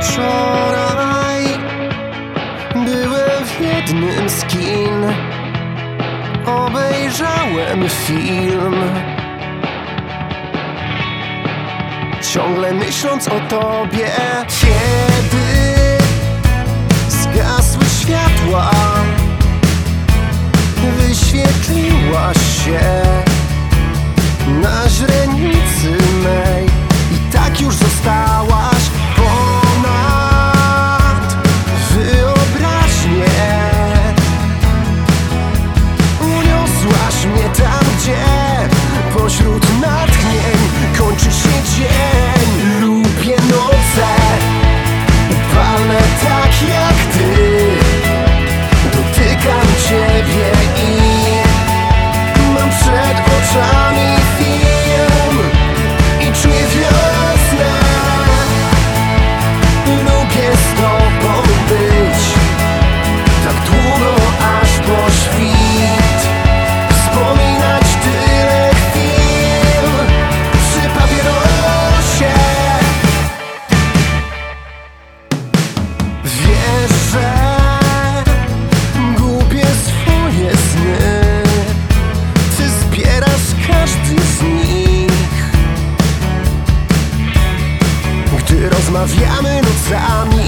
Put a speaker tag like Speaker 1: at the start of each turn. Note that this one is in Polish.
Speaker 1: Wczoraj byłem w jednym z kin, obejrzałem film, ciągle myśląc o tobie. Kiedy zgasły światła, wyświetliłaś się na źrenicy mej i tak już zostałaś ponad wyobraźnię. Uniosłaś mnie tam, gdzie pośród natchnień kończy się dzień. Lubię noce upalne tak jak ty, dotykam ciebie i mam przed oczami film i czuję wiosnę. Lubię z tobą być tak długo aż po świt, wspominać tyle chwil przy papierosie. Wiesz, że gubię swoje sny, ty zbierasz każdy z nich. Gdy rozmawiamy nocami,